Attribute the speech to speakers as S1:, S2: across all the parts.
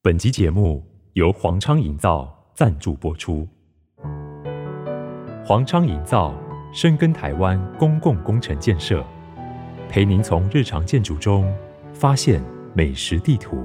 S1: 本集节目由黄昌营造赞助播出。黄昌营造深耕台湾公共工程建设，陪您从日常建筑中发现美食地图。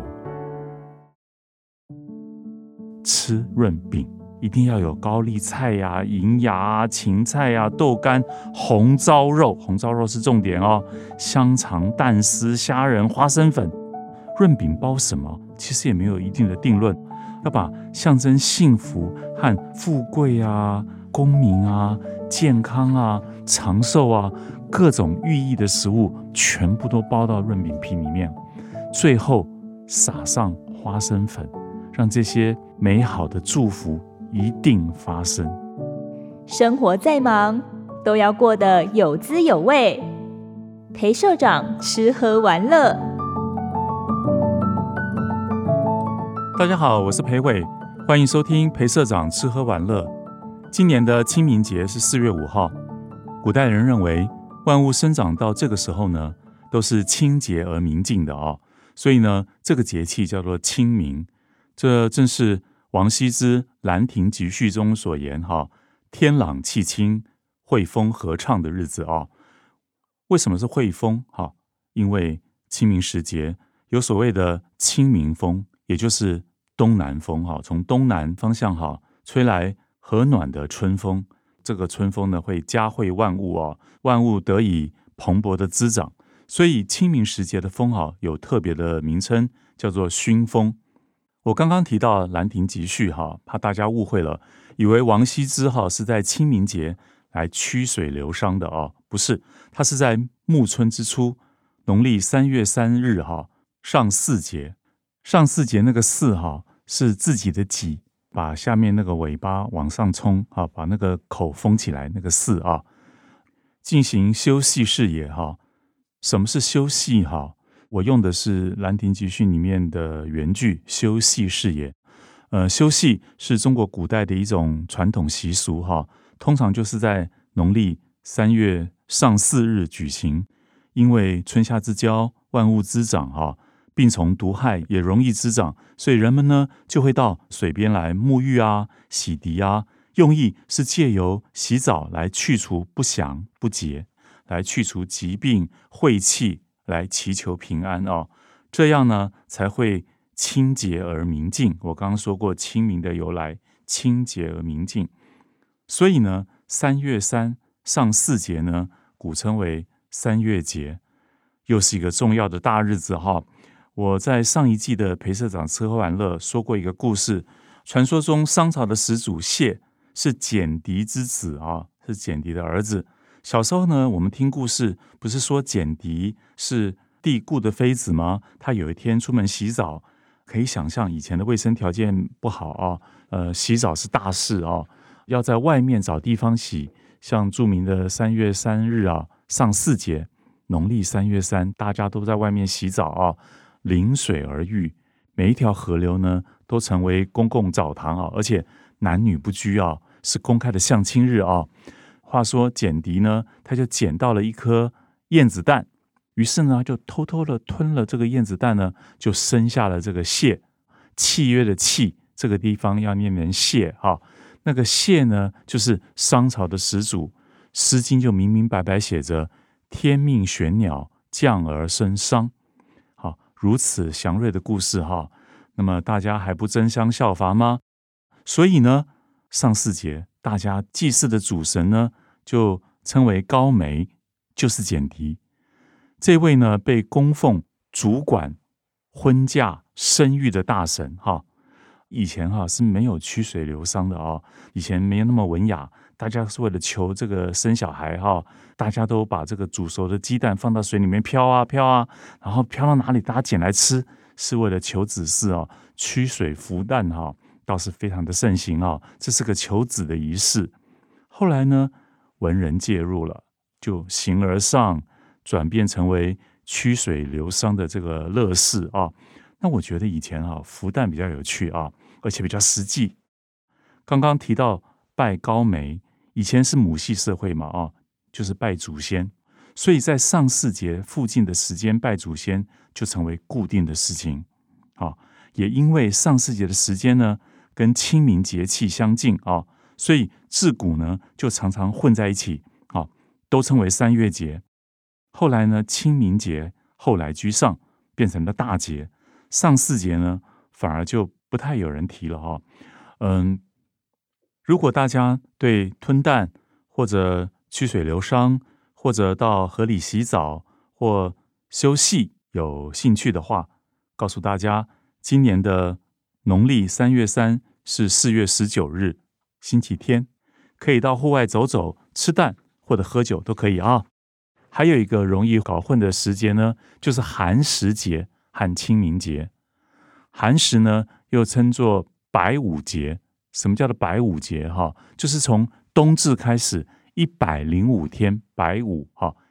S2: 吃润饼一定要有高丽菜呀、银芽、芹菜呀、豆干、红糟肉，红糟肉是重点哦，香肠、蛋丝、虾仁、花生粉。润饼包什么？其实也没有一定的定论，要把象征幸福和富贵啊、功名啊、健康啊、长寿啊各种寓意的食物全部都包到润饼皮里面，最后撒上花生粉，让这些美好的祝福一定发生。
S3: 生活再忙，都要过得有滋有味。陪社长吃喝玩乐。
S2: 大家好，我是裴伟，欢迎收听陪社长吃喝玩乐。今年的清明节是4月5号，古代人认为万物生长到这个时候呢，都是清洁而明净的哦，所以呢，这个节气叫做清明。这正是王羲之《兰亭集序》中所言天朗气清，惠风和畅的日子哦。为什么是惠风？因为清明时节有所谓的清明风，也就是东南风从东南方向吹来和暖的春风。这个春风呢，会嘉惠万物万物得以蓬勃的滋长，所以清明时节的风有特别的名称，叫做熏风。我刚刚提到《兰亭集序》怕大家误会了，以为王羲之是在清明节来曲水流觞的不是，他是在暮春之初，农历3月3日上巳节。上巳节那个巳是自己的己，把下面那个尾巴往上冲把那个口封起来，那个巳进行修禊事也什么是修禊我用的是《兰亭集序》里面的原句，修禊事也。修禊是中国古代的一种传统习俗通常就是在农历3月上巳日举行，因为春夏之交，万物滋长病虫毒害也容易滋长，所以人们呢就会到水边来沐浴洗涤用意是借由洗澡来去除不祥不洁，来去除疾病晦气，来祈求平安这样呢才会清洁而明净。我刚刚说过清明的由来，清洁而明净，所以呢3月3上巳节呢，古称为3月节，又是一个重要的大日子我在上一季的陪社长吃喝玩乐说过一个故事，传说中商朝的始祖谢是简狄之子是简狄的儿子。小时候呢，我们听故事不是说简狄是帝喾的妃子吗？他有一天出门洗澡，可以想象以前的卫生条件不好洗澡是大事要在外面找地方洗。像著名的3月3日上巳节，农历3月3，大家都在外面洗澡临水而浴，每一条河流呢都成为公共澡堂而且男女不拘是公开的相亲日话说简狄呢，他就捡到了一颗燕子蛋，于是呢就偷偷的吞了这个燕子蛋呢，就生下了这个谢。契约的契，这个地方要念成谢那个谢呢就是商朝的始祖，诗经就明明白白写着天命玄鸟，降而生商。如此祥瑞的故事那么大家还不争相效法吗？所以呢上巳节大家祭祀的主神呢就称为高梅，就是简狄。这位呢被供奉主管婚嫁生育的大神以前是没有曲水流觞的以前没有那么文雅，大家是为了求这个生小孩大家都把这个煮熟的鸡蛋放到水里面飘飘然后飘到哪里大家捡来吃，是为了求子嗣曲水浮蛋倒是非常的盛行这是个求子的仪式。后来呢文人介入了，就形而上转变成为曲水流觞的这个乐事那我觉得以前浮蛋比较有趣而且比较实际。刚刚提到拜高梅，以前是母系社会嘛就是拜祖先，所以在上巳节附近的时间拜祖先就成为固定的事情也因为上巳节的时间呢跟清明节气相近啊，所以自古呢就常常混在一起啊，都称为3月节。后来呢，清明节后来居上，变成了大节。上巳节呢，反而就不太有人提了哈。如果大家对吞蛋或者曲水流觞，或者到河里洗澡或休息有兴趣的话，告诉大家，今年的农历3月3是4月19日，星期天，可以到户外走走，吃蛋或者喝酒都可以啊。还有一个容易搞混的时节呢，就是寒食节和清明节。寒食呢，又称作白午节。什么叫做白午节？就是从冬至开始105天，白午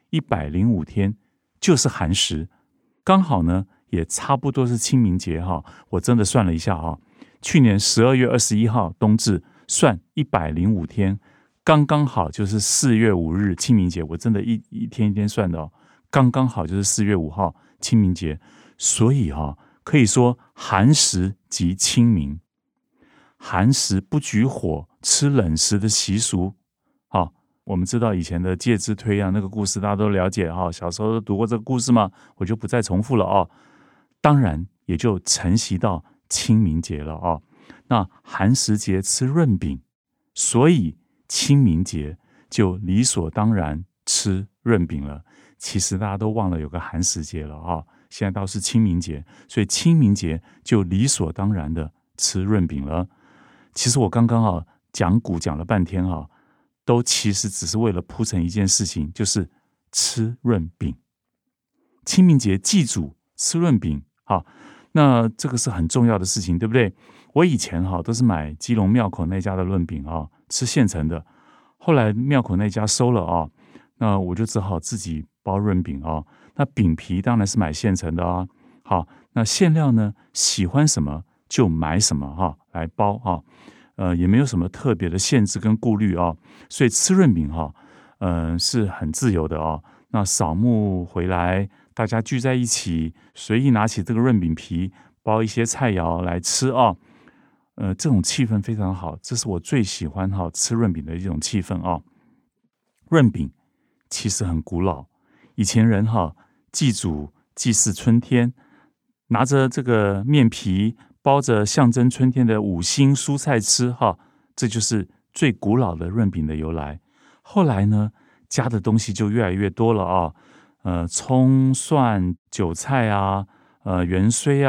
S2: 105天就是寒食，刚好呢也差不多是清明节我真的算了一下去年12月21号冬至算105天，刚刚好就是4月5日清明节，我真的一天一天算的刚刚好就是4月5号清明节，所以可以说寒食即清明。寒食不举火吃冷食的习俗我们知道以前的介之推那个故事大家都了解小时候都读过这个故事嘛，我就不再重复了当然也就承袭到清明节了那寒食节吃润饼，所以清明节就理所当然吃润饼了。其实大家都忘了有个寒食节了现在倒是清明节，所以清明节就理所当然的吃润饼了。其实我刚刚讲古讲了半天都其实只是为了铺成一件事情，就是吃润饼。清明节祭祖吃润饼那这个是很重要的事情，对不对？我以前都是买基隆庙口那家的润饼吃现成的，后来庙口那家收了那我就只好自己包润饼那饼皮当然是买现成的好，那馅料呢，喜欢什么就买什么来包也没有什么特别的限制跟顾虑所以吃润饼是很自由的那扫墓回来，大家聚在一起，随意拿起这个润饼皮，包一些菜肴来吃这种气氛非常好，这是我最喜欢吃润饼的一种气氛润饼其实很古老，以前人祭祖祭祀春天，拿着这个面皮包着象征春天的5星蔬菜吃这就是最古老的润饼的由来。后来呢，加的东西就越来越多了葱蒜韭菜芫荽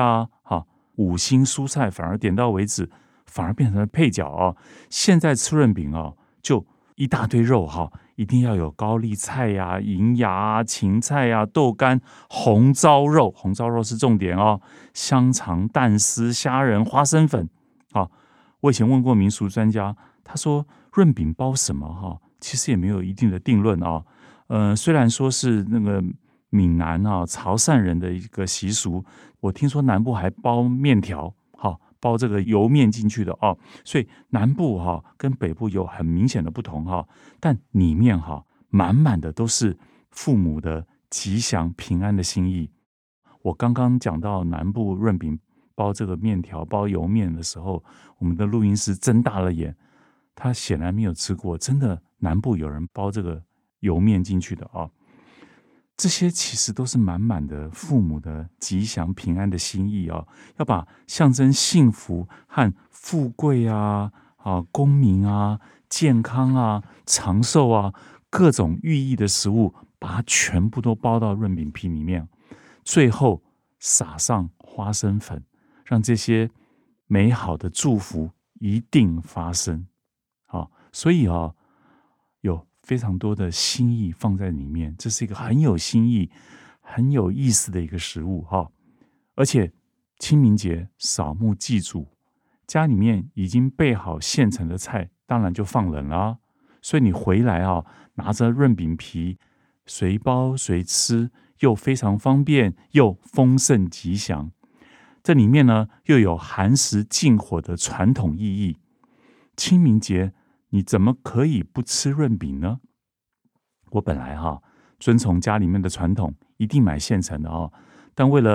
S2: 5星蔬菜反而点到为止，反而变成了配角现在吃润饼就一大堆肉一定要有高丽菜银芽芹菜豆干，红糟肉是重点香肠蛋丝虾仁花生粉我以前问过民俗专家，他说润饼包什么其实也没有一定的定论虽然说是那个闽南潮汕人的一个习俗，我听说南部还包面条包这个油面进去的所以南部跟北部有很明显的不同但里面满满的都是父母的吉祥平安的心意。我刚刚讲到南部润饼包这个面条包油面的时候，我们的录音师睁大了眼，他显然没有吃过真的南部有人包这个油面进去的这些其实都是满满的父母的吉祥平安的心意要把象征幸福和富贵功名健康长寿各种寓意的食物，把它全部都包到润饼皮里面，最后撒上花生粉，让这些美好的祝福一定发生所以有非常多的心意放在里面，这是一个很有心意很有意思的一个食物而且清明节扫墓祭祖，家里面已经备好现成的菜，当然就放冷了所以你回来拿着润饼皮随包随吃，又非常方便又丰盛吉祥。这里面呢又有寒食禁火的传统意义，清明节你怎么可以不吃润饼呢？我本来遵从家里面的传统，一定买现成的但为了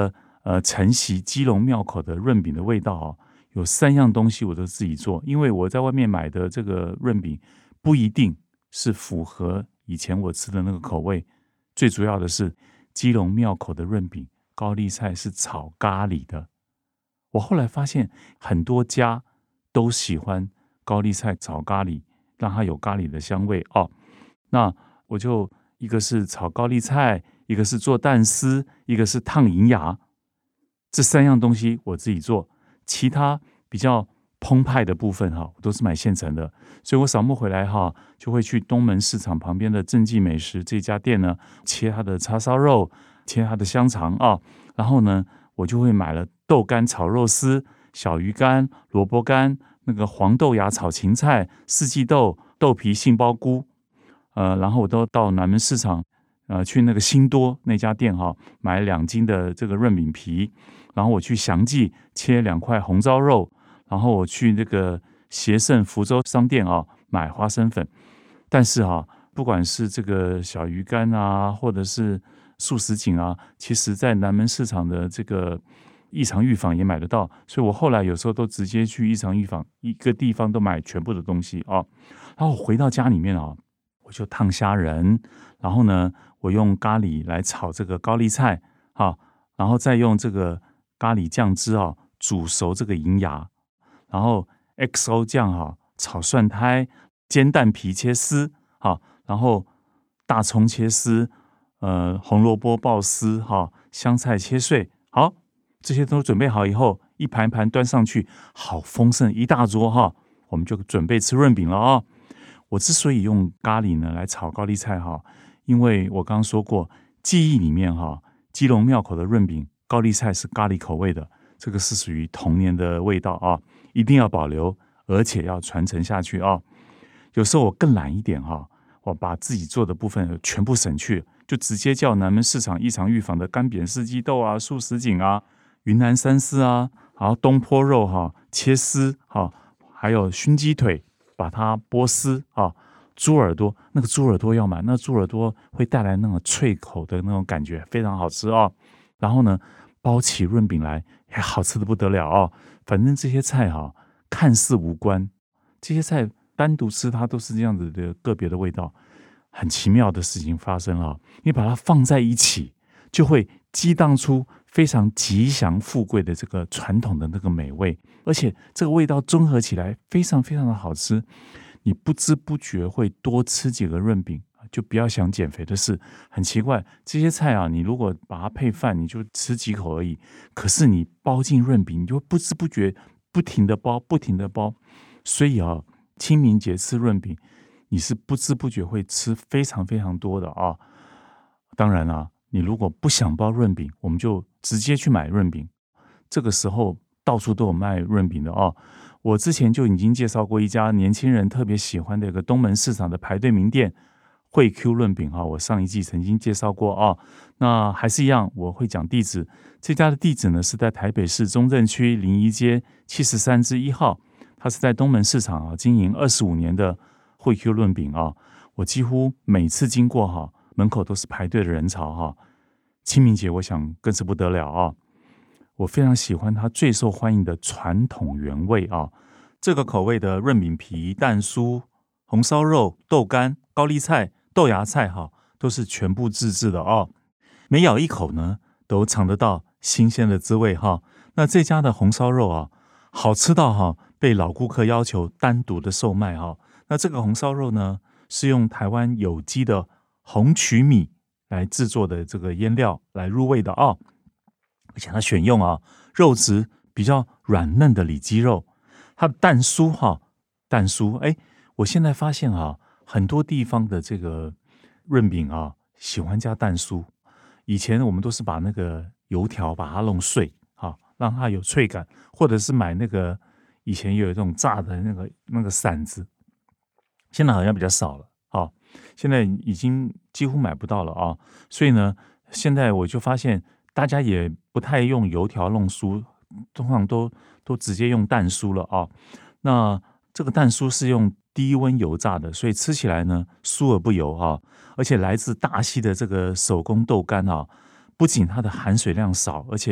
S2: 承袭基隆庙口的润饼的味道哦，有3样东西我都自己做，因为我在外面买的这个润饼不一定是符合以前我吃的那个口味。最主要的是基隆庙口的润饼高丽菜是炒咖喱的，我后来发现很多家都喜欢高丽菜炒咖喱，让它有咖喱的香味哦。那我就一个是炒高丽菜，一个是做蛋丝，一个是烫银芽，这3样东西我自己做，其他比较澎湃的部分我都是买现成的。所以我扫墓回来就会去东门市场旁边的正记美食这家店呢，切它的叉烧肉，切它的香肠然后呢我就会买了豆干炒肉丝、小鱼干、萝卜干、那个黄豆芽炒芹菜、四季豆、豆皮、杏鲍菇，然后我都到南门市场去那个新多那家店买2斤的这个润饼皮，然后我去祥记切2块红糟肉，然后我去那个协盛福州商店买花生粉。但是不管是这个小鱼干或者是素食锦其实在南门市场的这个异常御坊也买得到，所以我后来有时候都直接去异常御坊一个地方都买全部的东西然后我回到家里面我就烫虾仁，然后呢我用咖喱来炒这个高丽菜然后再用这个咖喱酱汁煮熟这个银芽，然后 XO 酱炒蒜苔，煎蛋皮切丝然后大葱切丝，红萝卜爆丝香菜切碎，好，这些都准备好以后，一盘一盘端上去，好丰盛一大桌我们就准备吃润饼了我之所以用咖喱呢来炒高丽菜因为我刚刚说过，记忆里面基隆庙口的润饼高丽菜是咖喱口味的，这个是属于童年的味道一定要保留，而且要传承下去有时候我更懒一点我把自己做的部分全部省去，就直接叫南门市场异常御坊的干煸四季豆素食锦云南三丝然后东坡肉切丝还有熏鸡腿把它剥丝猪耳朵，那个猪耳朵要买，那猪耳朵会带来那种脆口的那种感觉，非常好吃然后呢包起润饼来也好吃的不得了反正这些菜看似无关，这些菜单独吃它都是这样子的个别的味道，很奇妙的事情发生了你把它放在一起，就会激荡出非常吉祥富贵的这个传统的那个美味，而且这个味道综合起来非常非常的好吃，你不知不觉会多吃几个润饼，就不要想减肥的事。很奇怪，这些菜你如果把它配饭，你就吃几口而已，可是你包进润饼，你就不知不觉不停的包不停的包，所以清明节吃润饼你是不知不觉会吃非常非常多的当然你如果不想包润饼，我们就直接去买润饼，这个时候到处都有卖润饼的我之前就已经介绍过一家年轻人特别喜欢的一个东门市场的排队名店惠 Q 润饼我上一季曾经介绍过那还是一样我会讲地址，这家的地址呢是在台北市中正区临沂街73-1号，它是在东门市场经营25年的惠 Q 润饼我几乎每次经过门口都是排队的人潮清明节我想更是不得了我非常喜欢它最受欢迎的传统原味这个口味的润饼皮、蛋酥、红烧肉、豆干、高丽菜、豆芽菜都是全部自制的每咬一口呢都尝得到新鲜的滋味那这家的红烧肉好吃到被老顾客要求单独的售卖那这个红烧肉呢是用台湾有机的红曲米来制作的这个腌料来入味的而且它选用肉质比较软嫩的里脊肉，它的蛋酥我现在发现很多地方的这个润饼喜欢加蛋酥，以前我们都是把那个油条把它弄碎让它有脆感，或者是买那个以前有一种炸的那个馓子，现在好像比较少了现在已经几乎买不到了所以呢现在我就发现大家也不太用油条弄酥，通常都直接用蛋酥了那这个蛋酥是用低温油炸的，所以吃起来呢酥而不油而且来自大溪的这个手工豆干不仅它的含水量少，而且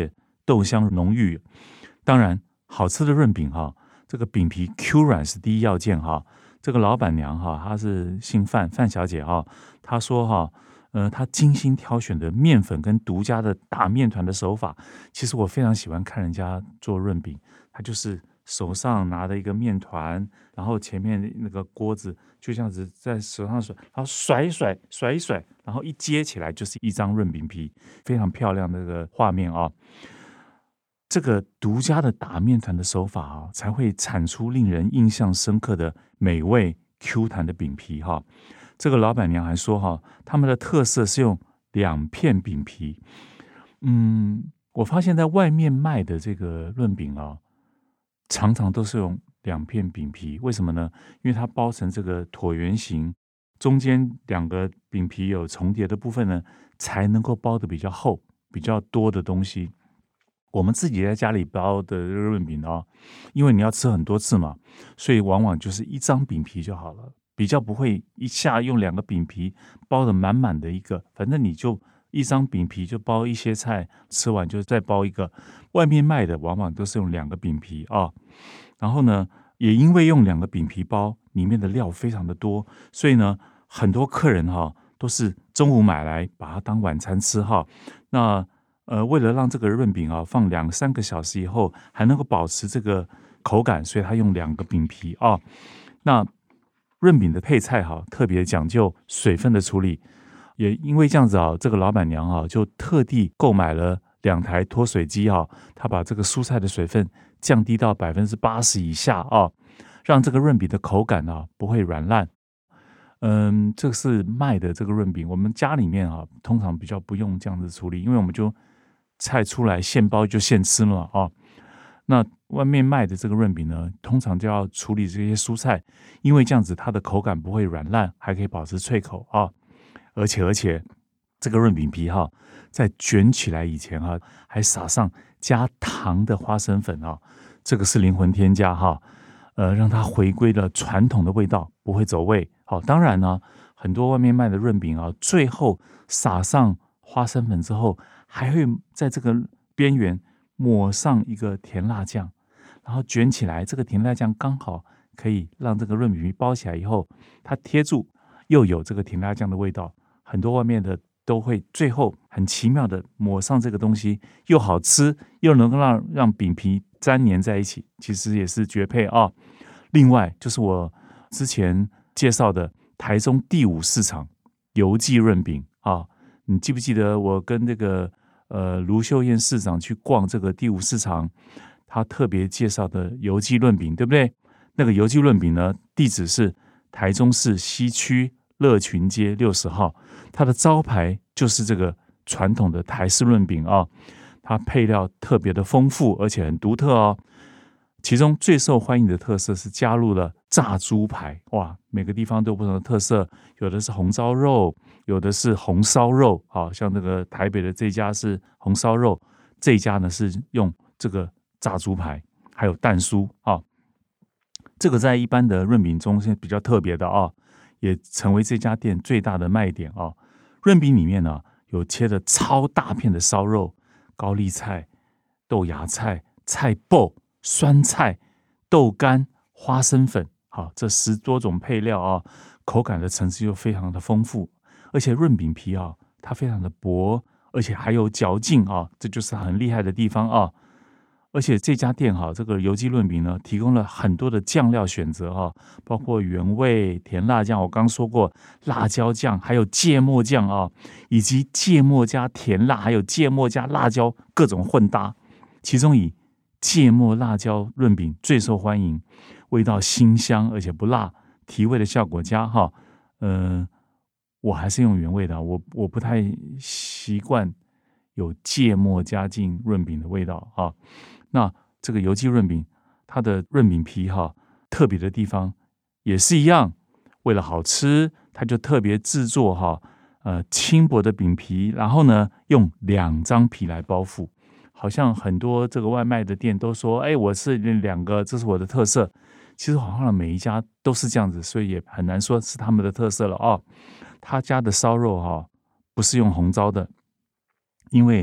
S2: 豆香浓郁。当然好吃的润饼这个饼皮 Q 软是第一要件这个老板娘她是姓范小姐她说她精心挑选的面粉跟独家的打面团的手法，其实我非常喜欢看人家做润饼，她就是手上拿着一个面团，然后前面那个锅子就这样子在手上甩，然后甩一甩，然后一接起来就是一张润饼皮，非常漂亮的这个画面这个独家的打面团的手法才会产出令人印象深刻的美味 Q 弹的饼皮这个老板娘还说他们的特色是用2片饼皮。我发现在外面卖的这个润饼常常都是用2片饼皮，为什么呢？因为它包成这个椭圆形，中间2个饼皮有重叠的部分呢，才能够包的比较厚，比较多的东西。我们自己在家里包的润饼因为你要吃很多次嘛，所以往往就是1张饼皮就好了，比较不会一下用2个饼皮包的满满的一个，反正你就1张饼皮就包一些菜，吃完就再包一个。外面卖的往往都是用2个饼皮然后呢，也因为用2个饼皮包，里面的料非常的多，所以呢，很多客人都是中午买来把它当晚餐吃那为了让这个润饼放2-3个小时以后还能够保持这个口感，所以他用2个饼皮那润饼的配菜特别讲究水分的处理，也因为这样子这个老板娘就特地购买了2台脱水机她把这个蔬菜的水分降低到80%以下让这个润饼的口感不会软烂。这是卖的这个润饼，我们家里面通常比较不用这样子处理，因为我们就菜出来现包就现吃了那外面卖的这个润饼呢，通常就要处理这些蔬菜，因为这样子它的口感不会软烂，还可以保持脆口而且这个润饼皮在卷起来以前还撒上加糖的花生粉这个是灵魂添加让它回归了传统的味道，不会走味当然呢，很多外面卖的润饼最后撒上花生粉之后，还会在这个边缘抹上一个甜辣酱，然后卷起来，这个甜辣酱刚好可以让这个润饼皮包起来以后，它贴住又有这个甜辣酱的味道。很多外面的都会最后很奇妙的抹上这个东西，又好吃又能够让饼皮粘黏在一起，其实也是绝配另外就是我之前介绍的台中第5市场邮寄润饼你记不记得我跟这个卢秀燕市长去逛这个第5市场，他特别介绍的邮寄润饼，对不对？那个邮寄润饼呢，地址是台中市西区乐群街60号，它的招牌就是这个传统的台式润饼它配料特别的丰富，而且很独特其中最受欢迎的特色是加入了炸猪排，每个地方都有不同的特色，有的是红烧肉，有的是红烧肉像这个台北的这家是红烧肉，这一家呢是用这个炸猪排，还有蛋酥这个在一般的润饼中是比较特别的也成为这家店最大的卖点润饼里面呢有切的超大片的烧肉、高丽菜、豆芽菜、菜脯、酸菜、豆干、花生粉这10多种配料口感的层次又非常的丰富，而且润饼皮它非常的薄，而且还有嚼劲这就是它很厉害的地方而且这家店这个邮寄润饼呢，提供了很多的酱料选择包括原味甜辣酱，我刚说过辣椒酱，还有芥末酱以及芥末加甜辣，还有芥末加辣椒各种混搭，其中以芥末辣椒润饼最受欢迎，味道辛香而且不辣，提味的效果佳我还是用原味的，我不太习惯有芥末加进润饼的味道那这个邮寄润饼，它的润饼皮特别的地方也是一样，为了好吃，它就特别制作轻薄的饼皮，然后呢用2张皮来包覆。好像很多这个外卖的店都说，我是2个，这是我的特色。其实好像每一家都是这样子，所以也很难说是他们的特色了他家的烧肉不是用红糟的，因为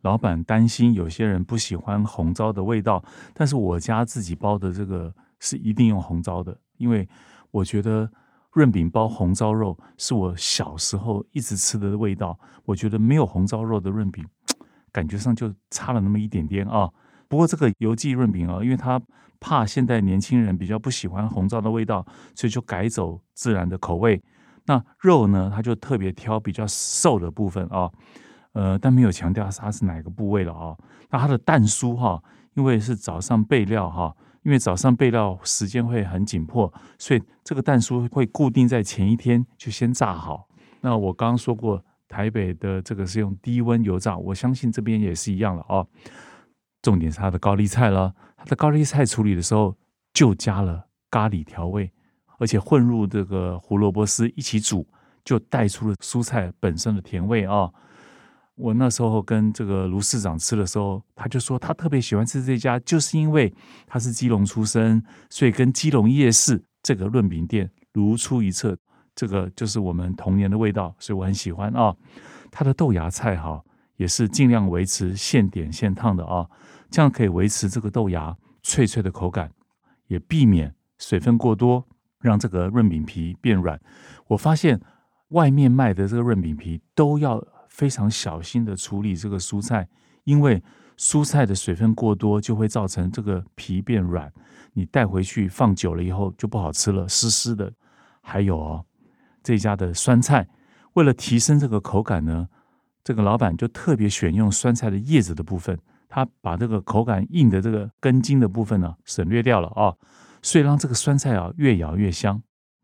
S2: 老板担心有些人不喜欢红糟的味道，但是我家自己包的这个是一定用红糟的，因为我觉得润饼包红糟肉是我小时候一直吃的味道，我觉得没有红糟肉的润饼感觉上就差了那么一点点啊。不过这个邮寄润饼因为它怕现代年轻人比较不喜欢红糟的味道，所以就改走自然的口味。那肉呢，它就特别挑比较瘦的部分啊，但没有强调它是哪个部位了啊。那它的蛋酥因为是早上备料因为早上备料时间会很紧迫，所以这个蛋酥会固定在前一天就先炸好。那我刚刚说过，台北的这个是用低温油炸，我相信这边也是一样了啊。重点是它的高丽菜了，它的高丽菜处理的时候就加了咖喱调味，而且混入这个胡萝卜丝一起煮，就带出了蔬菜本身的甜味啊。我那时候跟这个卢市长吃的时候，他就说他特别喜欢吃这家，就是因为他是基隆出身，所以跟基隆夜市这个润饼店如出一辙，这个就是我们童年的味道，所以我很喜欢啊。他的豆芽菜也是尽量维持现点现烫的啊，这样可以维持这个豆芽脆脆的口感，也避免水分过多，让这个润饼皮变软。我发现外面卖的这个润饼皮都要非常小心的处理这个蔬菜，因为蔬菜的水分过多就会造成这个皮变软，你带回去放久了以后就不好吃了，湿湿的。还有这家的酸菜，为了提升这个口感呢，这个老板就特别选用酸菜的叶子的部分，他把这个口感硬的这个根茎的部分呢省略掉了所以让这个酸菜越咬越香。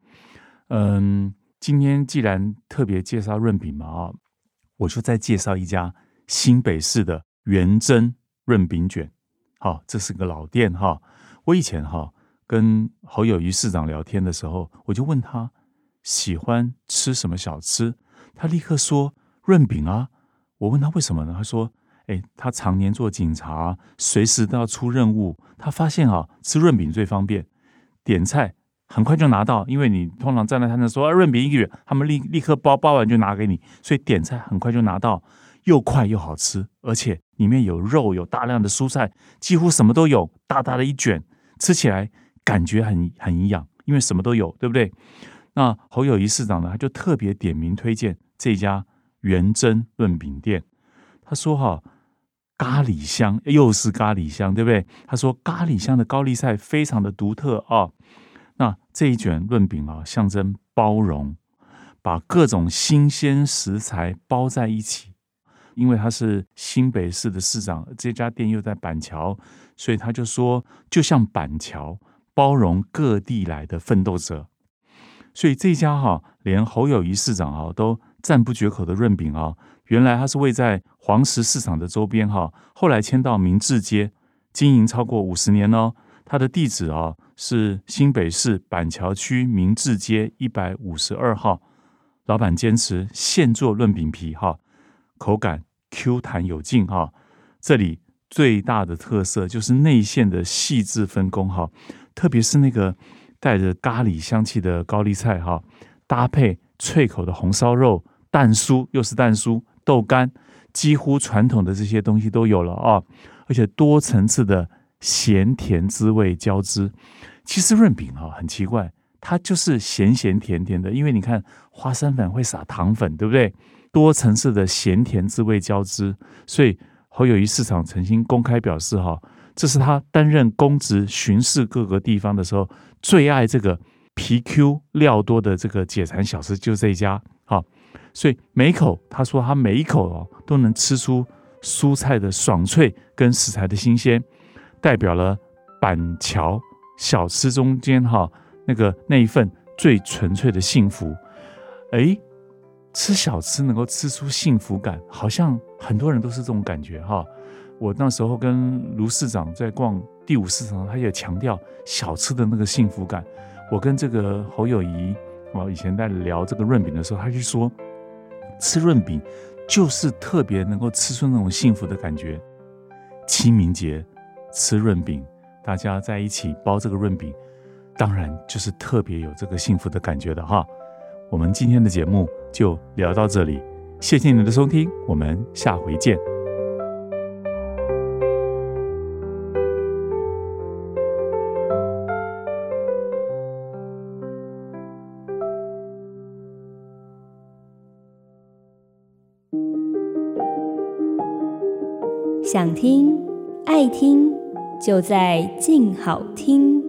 S2: 今天既然特别介绍润饼嘛我就再介绍一家新北市的元珍润饼卷。这是个老店我以前跟侯友宜市长聊天的时候，我就问他喜欢吃什么小吃，他立刻说润饼啊。我问他为什么呢？他说他常年做警察，随时都要出任务，他发现吃润饼最方便，点菜很快就拿到，因为你通常站在摊上说润饼1个元，他们立刻包完就拿给你，所以点菜很快就拿到，又快又好吃，而且里面有肉，有大量的蔬菜，几乎什么都有，大大的一卷，吃起来感觉很营养，因为什么都有，对不对？那侯友宜市长呢，他就特别点名推荐这家元珍润饼店。他说咖喱香，又是咖喱香，对不对？他说咖喱香的高丽菜非常的独特那这一卷润饼象征包容，把各种新鲜食材包在一起。因为他是新北市的市长，这家店又在板桥，所以他就说就像板桥包容各地来的奋斗者。所以这家连侯友宜市长都赞不绝口的润饼原来它是位在黄石市场的周边后来迁到明志街，经营超过50年它的地址是新北市板桥区明志街152号。老板坚持现做润饼皮口感 Q 弹有劲这里最大的特色就是内馅的细致分工特别是那个带着咖喱香气的高丽菜搭配脆口的红烧肉，蛋酥又是蛋酥，豆干，几乎传统的这些东西都有了而且多层次的咸甜滋味交织。其实润饼很奇怪，它就是咸咸甜甜的，因为你看花生粉会撒糖粉，对不对？多层次的咸甜滋味交织，所以侯友宜市长曾经公开表示这是他担任公职巡视各个地方的时候最爱这个皮 Q 料多的这个解馋小吃，就这一家所以他说他每一口都能吃出蔬菜的爽脆跟食材的新鲜，代表了板桥小吃中间那一份最纯粹的幸福。吃小吃能够吃出幸福感，好像很多人都是这种感觉我那时候跟卢市长在逛第5市场，他也强调小吃的那个幸福感。我跟这个侯友宜以前在聊这个润饼的时候，他就说吃润饼就是特别能够吃出那种幸福的感觉。清明节吃润饼，大家在一起包这个润饼，当然就是特别有这个幸福的感觉的我们今天的节目就聊到这里，谢谢你的收听，我们下回见。
S3: 想听爱听，就在静好听。